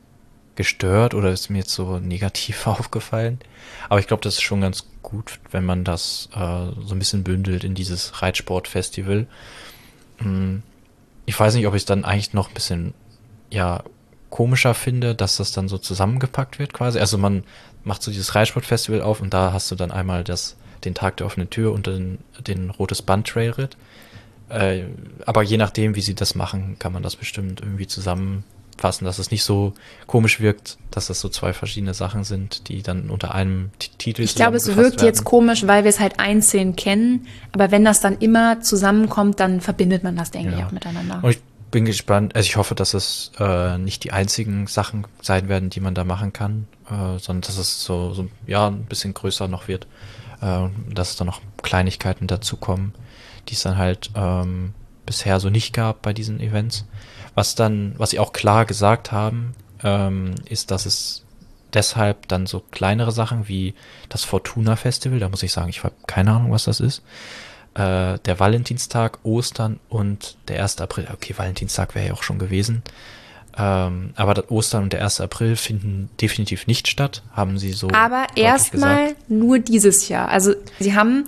gestört oder ist mir jetzt so negativ aufgefallen. Aber ich glaube, das ist schon ganz gut, wenn man das äh, so ein bisschen bündelt in dieses Reitsportfestival. Hm, ich weiß nicht, ob ich es dann eigentlich noch ein bisschen, ja, komischer finde, dass das dann so zusammengepackt wird quasi. Also man macht so dieses Reitsportfestival auf und da hast du dann einmal das, den Tag der offenen Tür und den, den Rotes Band Trailritt. Äh, aber je nachdem, wie sie das machen, kann man das bestimmt irgendwie zusammenfassen, dass es nicht so komisch wirkt, dass das so zwei verschiedene Sachen sind, die dann unter einem T- Titel Ich glaube, es zusammengefasst wirkt jetzt komisch, weil wir es halt einzeln kennen. Aber wenn das dann immer zusammenkommt, dann verbindet man das, denke ich, Ja. auch miteinander. Und ich bin gespannt, also ich hoffe, dass es äh, nicht die einzigen Sachen sein werden, die man da machen kann, äh, sondern dass es so, so ja, ein bisschen größer noch wird, äh, dass da noch Kleinigkeiten dazukommen, die es dann halt ähm, bisher so nicht gab bei diesen Events. Was dann, was sie auch klar gesagt haben, ähm, ist, dass es deshalb dann so kleinere Sachen wie das Fortuna Festival, da muss ich sagen, ich habe keine Ahnung, was das ist, äh, der Valentinstag, Ostern und der erste April. Okay, Valentinstag wäre ja auch schon gewesen. Ähm, aber das Ostern und der erste April finden definitiv nicht statt, haben sie so Aber deutlich erstmal gesagt. nur dieses Jahr. Also sie haben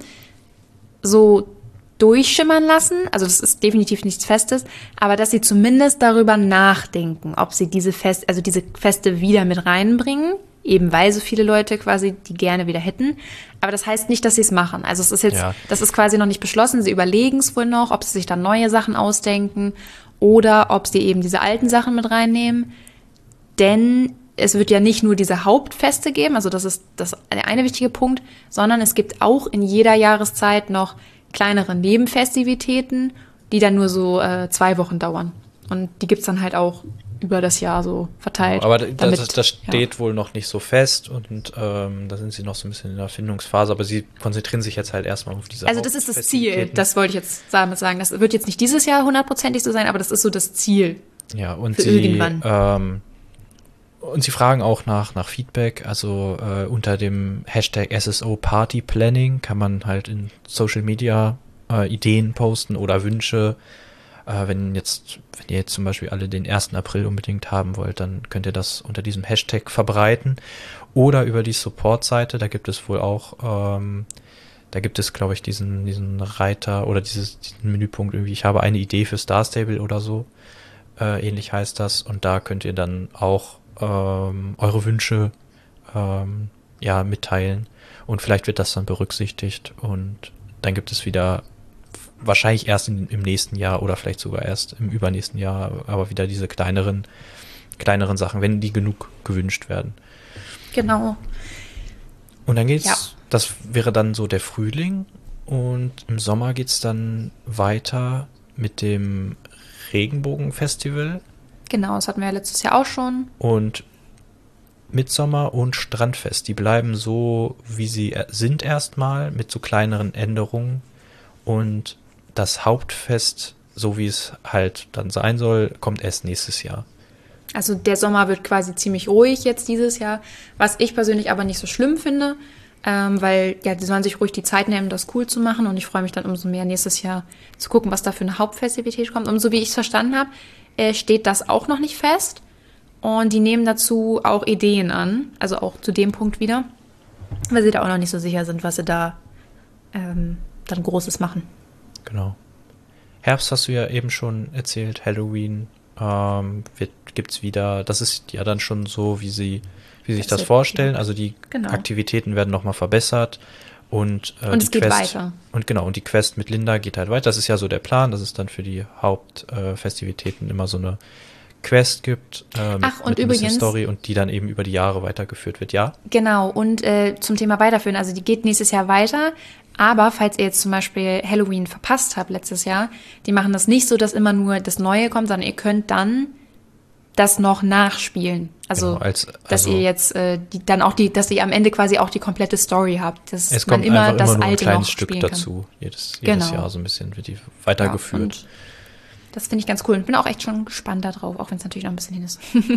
so durchschimmern lassen, also das ist definitiv nichts Festes, aber dass sie zumindest darüber nachdenken, ob sie diese Fest, also diese Feste wieder mit reinbringen, eben weil so viele Leute quasi die gerne wieder hätten. Aber das heißt nicht, dass sie es machen. Also es ist jetzt, Ja. das ist quasi noch nicht beschlossen. Sie überlegen es wohl noch, ob sie sich dann neue Sachen ausdenken oder ob sie eben diese alten Sachen mit reinnehmen. Denn es wird ja nicht nur diese Hauptfeste geben, also das ist das der eine wichtige Punkt, sondern es gibt auch in jeder Jahreszeit noch kleinere Nebenfestivitäten, die dann nur so äh, zwei Wochen dauern. Und die gibt's dann halt auch über das Jahr so verteilt. Aber da- damit, das, das steht ja. wohl noch nicht so fest und ähm, da sind sie noch so ein bisschen in der Erfindungsphase, aber sie konzentrieren sich jetzt halt erstmal auf diese Also das ist das Ziel, Hauptfestivitäten. das wollte ich jetzt damit sagen. Das wird jetzt nicht dieses Jahr hundertprozentig so sein, aber das ist so das Ziel. Ja, und für sie, irgendwann. ähm, und sie fragen auch nach, nach Feedback, also äh, unter dem Hashtag S S O Party Planning kann man halt in Social Media äh, Ideen posten oder Wünsche. Äh, wenn jetzt, wenn ihr jetzt zum Beispiel alle den ersten April unbedingt haben wollt, dann könnt ihr das unter diesem Hashtag verbreiten. Oder über die Support-Seite, da gibt es wohl auch, ähm, da gibt es, glaube ich, diesen, diesen Reiter oder dieses, diesen Menüpunkt irgendwie, ich habe eine Idee für Star Stable oder so. Äh, ähnlich heißt das. Und da könnt ihr dann auch ähm, eure Wünsche ähm, ja, mitteilen. Und vielleicht wird das dann berücksichtigt. Und dann gibt es wieder, wahrscheinlich erst in, im nächsten Jahr oder vielleicht sogar erst im übernächsten Jahr, aber wieder diese kleineren, kleineren Sachen, wenn die genug gewünscht werden. Genau. Und dann geht's, Ja. das wäre dann so der Frühling. Und im Sommer geht's dann weiter mit dem Regenbogenfestival. Genau, das hatten wir ja letztes Jahr auch schon. Und Mitsommer und Strandfest, die bleiben so, wie sie er- sind erstmal, mit so kleineren Änderungen. Und das Hauptfest, so wie es halt dann sein soll, kommt erst nächstes Jahr. Also der Sommer wird quasi ziemlich ruhig jetzt dieses Jahr, was ich persönlich aber nicht so schlimm finde, ähm, weil ja, die sollen sich ruhig die Zeit nehmen, das cool zu machen und ich freue mich dann umso mehr nächstes Jahr zu gucken, was da für eine Hauptfestivität kommt. Und so wie ich es verstanden habe, äh, steht das auch noch nicht fest und die nehmen dazu auch Ideen an, also auch zu dem Punkt wieder, weil sie da auch noch nicht so sicher sind, was sie da ähm, dann Großes machen. Genau. Herbst hast du ja eben schon erzählt, Halloween ähm, wird, gibt's wieder, das ist ja dann schon so, wie sie, wie sich Das das wird- vorstellen. Also die Genau. Aktivitäten werden nochmal verbessert und, äh, Und die es geht Quest, weiter. Und genau, und die Quest mit Linda geht halt weiter. Das ist ja so der Plan, dass es dann für die Hauptfestivitäten äh, Festivitäten immer so eine Quest gibt äh, mit, Ach, und mit ein bisschen übrigens- Story und die dann eben über die Jahre weitergeführt wird, ja? Genau, und äh, zum Thema Weiterführen, also die geht nächstes Jahr weiter, aber falls ihr jetzt zum Beispiel Halloween verpasst habt letztes Jahr, die machen das nicht so, dass immer nur das Neue kommt, sondern ihr könnt dann das noch nachspielen. Also, Genau, als- dass also- ihr jetzt äh, die, dann auch die, dass ihr am Ende quasi auch die komplette Story habt, dass Es man kommt immer einfach das immer nur ein Alte kleines noch Stück spielen dazu. Jedes, jedes Genau. Jahr so ein bisschen wird die kann. weitergeführt. Ja, und das finde ich ganz cool. Ich bin auch echt schon gespannt darauf, auch wenn es natürlich noch ein bisschen hin ist.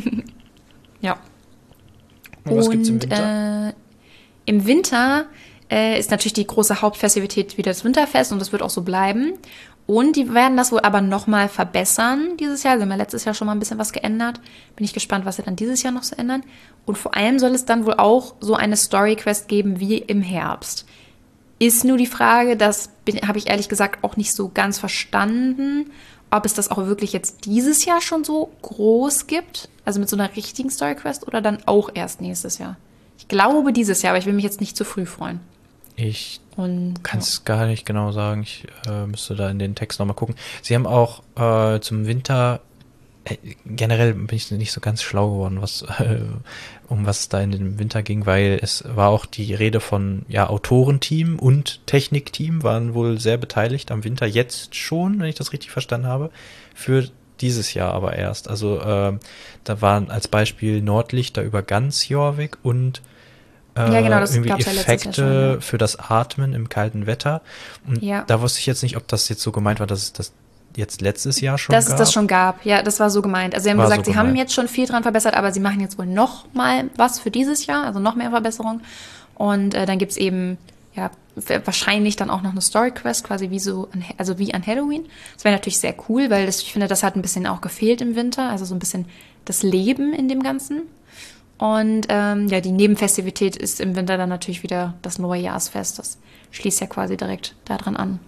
Ja. Und was und gibt's im Winter? Äh, im Winter äh, ist natürlich die große Hauptfestivität wieder das Winterfest und das wird auch so bleiben. Und die werden das wohl aber nochmal verbessern dieses Jahr. Sie haben ja letztes Jahr schon mal ein bisschen was geändert. Bin ich gespannt, was sie dann dieses Jahr noch so ändern. Und vor allem soll es dann wohl auch so eine Story-Quest geben wie im Herbst. Ist nur die Frage, das habe ich ehrlich gesagt auch nicht so ganz verstanden, ob es das auch wirklich jetzt dieses Jahr schon so groß gibt, also mit so einer richtigen Story-Quest, oder dann auch erst nächstes Jahr. Ich glaube dieses Jahr, aber ich will mich jetzt nicht zu früh freuen. Ich Und kann es ja. gar nicht genau sagen. Ich äh, müsste da in den Text nochmal gucken. Sie haben auch äh, zum Winter, äh, generell bin ich nicht so ganz schlau geworden, was äh, um was es da in den Winter ging, weil es war auch die Rede von ja Autorenteam und Technikteam waren wohl sehr beteiligt am Winter jetzt schon, wenn ich das richtig verstanden habe, für dieses Jahr aber erst. Also äh, da waren als Beispiel Nordlichter über ganz Jorvik und Ja, genau, das irgendwie gab's ja letztes Jahr Effekte schon, ja. für das Atmen im kalten Wetter. Und Ja. da wusste ich jetzt nicht, ob das jetzt so gemeint war, dass es das jetzt letztes Jahr schon Dass gab. es das schon gab. Ja, das war so gemeint. Also sie haben War gesagt, so sie haben gemeint. jetzt schon viel dran verbessert, aber sie machen jetzt wohl noch mal was für dieses Jahr, also noch mehr Verbesserungen. Und äh, dann gibt's eben ja wahrscheinlich dann auch noch eine Story-Quest, quasi wie so, an, also wie an Halloween. Das wäre natürlich sehr cool, weil das, ich finde, das hat ein bisschen auch gefehlt im Winter, also so ein bisschen das Leben in dem Ganzen. Und ähm, ja, die Nebenfestivität ist im Winter dann natürlich wieder das Neujahrsfest. Das schließt ja quasi direkt daran an.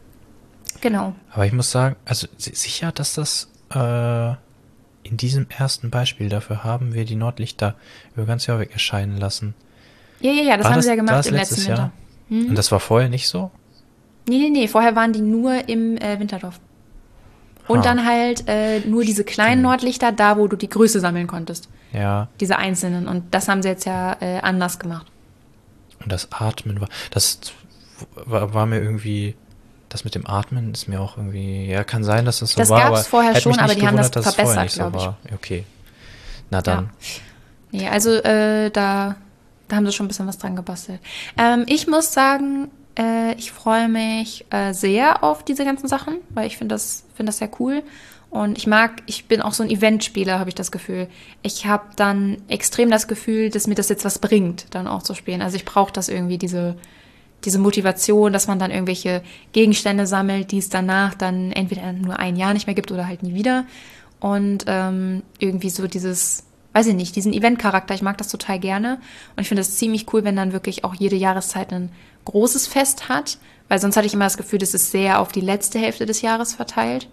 Genau. Aber ich muss sagen, also si- sicher, dass das äh, in diesem ersten Beispiel, dafür haben wir die Nordlichter über ganz Jorvik erscheinen lassen. Ja, ja, ja, das War haben sie ja war gemacht das im letztes letzten Jahr? Winter. Mhm. Und das war vorher nicht so? Nee, nee, nee, vorher waren die nur im äh, Winterdorf. Und Ah. dann halt äh, nur diese kleinen Stimmt. Nordlichter, da wo du die Größe sammeln konntest. Ja. Diese einzelnen. Und das haben sie jetzt ja äh, anders gemacht. Und das Atmen war, das war, war mir irgendwie, das mit dem Atmen ist mir auch irgendwie, ja, kann sein, dass das so Das war. gab's aber vorher hätte schon, mich aber nicht die haben das gewundert, dass es vorher verbessert, nicht so glaub ich. war. Okay. Na dann. Nee, also äh, da, da haben sie schon ein bisschen was dran gebastelt. Ähm, ich muss sagen, äh, ich freue mich äh, sehr auf diese ganzen Sachen, weil ich finde das, finde das sehr cool. Und ich mag, ich bin auch so ein Eventspieler, habe ich das Gefühl. Ich habe dann extrem das Gefühl, dass mir das jetzt was bringt, dann auch zu spielen. Also ich brauche das irgendwie, diese, diese Motivation, dass man dann irgendwelche Gegenstände sammelt, die es danach dann entweder nur ein Jahr nicht mehr gibt oder halt nie wieder. Und ähm, irgendwie so dieses, weiß ich nicht, diesen Event-Charakter, ich mag das total gerne. Und ich finde es ziemlich cool, wenn dann wirklich auch jede Jahreszeit ein großes Fest hat. Weil sonst hatte ich immer das Gefühl, das ist sehr auf die letzte Hälfte des Jahres verteilt.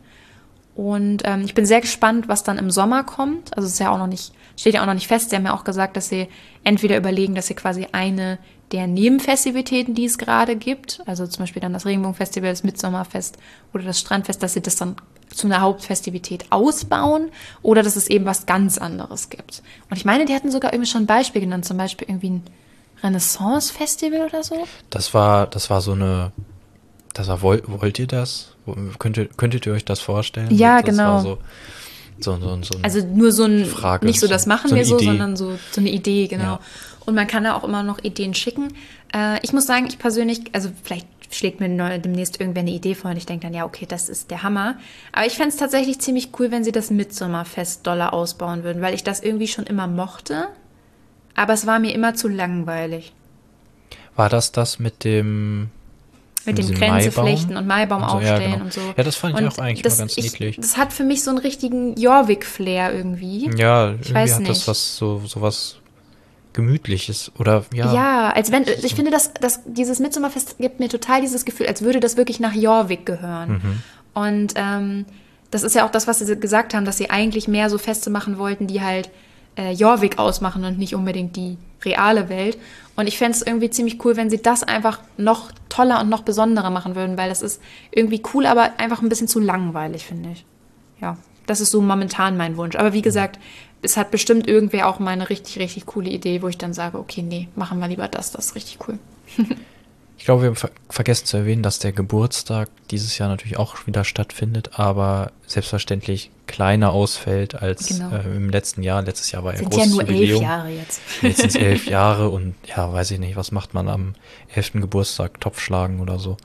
Und ähm, ich bin sehr gespannt, was dann im Sommer kommt. Also es ist ja auch noch nicht, steht ja auch noch nicht fest. Sie haben ja auch gesagt, dass sie entweder überlegen, dass sie quasi eine der Nebenfestivitäten, die es gerade gibt, also zum Beispiel dann das Regenbogenfestival, das Mitsommerfest oder das Strandfest, dass sie das dann zu einer Hauptfestivität ausbauen oder dass es eben was ganz anderes gibt. Und ich meine, die hatten sogar irgendwie schon ein Beispiel genannt, zum Beispiel irgendwie ein Renaissance-Festival oder so. Das war, das war so eine, das war, wollt, wollt ihr das? Könntet, könntet ihr euch das vorstellen? Ja, das genau. War so, so, so, so ein Also nur so ein, Frage, nicht so das machen so eine wir so, Idee. sondern so, so eine Idee, genau. Ja. Und man kann da auch immer noch Ideen schicken. Äh, ich muss sagen, ich persönlich, also vielleicht schlägt mir neu, demnächst irgendwer eine Idee vor und ich denke dann, ja, okay, das ist der Hammer. Aber ich fände es tatsächlich ziemlich cool, wenn sie das Mitsommerfest doller ausbauen würden, weil ich das irgendwie schon immer mochte. Aber es war mir immer zu langweilig. War das das mit dem Mit dem diesem Kränze Maibaum? flechten und Maibaum Und so, ja, aufstellen genau. und so. Ja, das fand ich und auch eigentlich das, mal ganz ich, niedlich. Das hat für mich so einen richtigen Jorvik-Flair irgendwie. Ja, ich irgendwie weiß hat nicht. das was so, so was Gemütliches oder ja. Ja, als wenn, ich finde, dass, dass dieses Mitsommerfest gibt mir total dieses Gefühl, als würde das wirklich nach Jorvik gehören. Mhm. Und ähm, das ist ja auch das, was sie gesagt haben, dass sie eigentlich mehr so Feste machen wollten, die halt äh, Jorvik ausmachen und nicht unbedingt die reale Welt. Und ich fände es irgendwie ziemlich cool, wenn sie das einfach noch toller und noch besonderer machen würden, weil das ist irgendwie cool, aber einfach ein bisschen zu langweilig, finde ich. Ja, das ist so momentan mein Wunsch. Aber wie gesagt, es hat bestimmt irgendwer auch mal eine richtig, richtig coole Idee, wo ich dann sage, okay, nee, machen wir lieber das, das ist richtig cool. Ich glaube, wir haben ver vergessen zu erwähnen, dass der Geburtstag dieses Jahr natürlich auch wieder stattfindet, aber selbstverständlich kleiner ausfällt als Genau. äh, im letzten Jahr. Letztes Jahr war ja Sind großes ja nur Jubiläum. elf Jahre jetzt. Jetzt sind es elf Jahre und ja, weiß ich nicht, was macht man am elften Geburtstag? Topf schlagen oder so.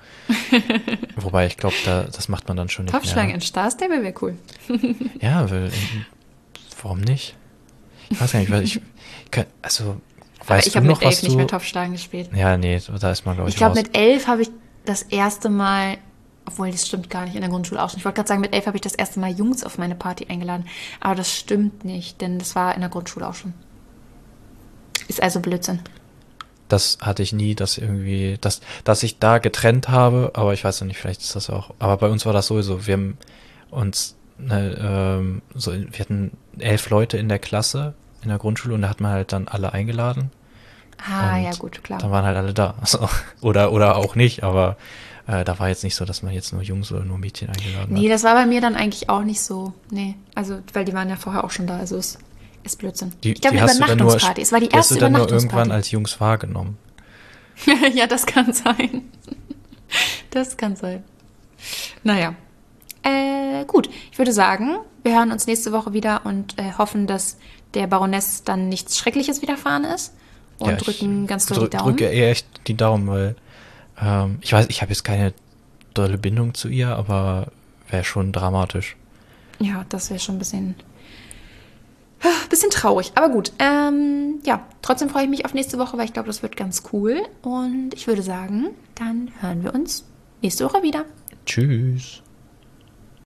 Wobei, ich glaube, da, das macht man dann schon nicht Topfschlagen mehr. in Star Stable wäre cool. Ja, weil, warum nicht? Ich weiß gar nicht, weil ich, ich kann, also, Aber weißt ich du habe noch, mit elf was nicht du... mehr Topfschlagen gespielt. Ja, nee, da ist man, glaube ich, Ich glaube, raus. mit elf habe ich das erste Mal Obwohl, das stimmt gar nicht, in der Grundschule auch schon. Ich wollte gerade sagen, mit elf habe ich das erste Mal Jungs auf meine Party eingeladen. Aber das stimmt nicht, denn das war in der Grundschule auch schon. Ist also Blödsinn. Das hatte ich nie, dass irgendwie, dass, dass ich da getrennt habe, aber ich weiß noch nicht, vielleicht ist das auch. Aber bei uns war das sowieso. Wir haben uns, ne, ähm, so, wir hatten elf Leute in der Klasse, in der Grundschule, und da hat man halt dann alle eingeladen. Ah, Und ja, gut, klar. dann waren halt alle da. Also, oder, oder auch nicht, aber äh, da war jetzt nicht so, dass man jetzt nur Jungs oder nur Mädchen eingeladen Nee, hat. das war bei mir dann eigentlich auch nicht so. Nee, also, weil die waren ja vorher auch schon da, also ist, ist Blödsinn. Die, Ich glaube, die eine hast du dann nur, Übernachtungsparty. Es war die die hast erste du dann nur Übernachtungsparty. irgendwann als Jungs wahrgenommen. Ja, das kann sein. Das kann sein. Naja. Äh, gut, ich würde sagen, wir hören uns nächste Woche wieder und äh, hoffen, dass der Baroness dann nichts Schreckliches widerfahren ist. Und Ja, drücken ich ganz doll drück, die Daumen. drücke eher echt die Daumen, weil ähm, ich weiß, ich habe jetzt keine dolle Bindung zu ihr, aber wäre schon dramatisch. Ja, das wäre schon ein bisschen, bisschen traurig. Aber gut, ähm, ja, trotzdem freue ich mich auf nächste Woche, weil ich glaube, das wird ganz cool. Und ich würde sagen, dann hören wir uns nächste Woche wieder. Tschüss.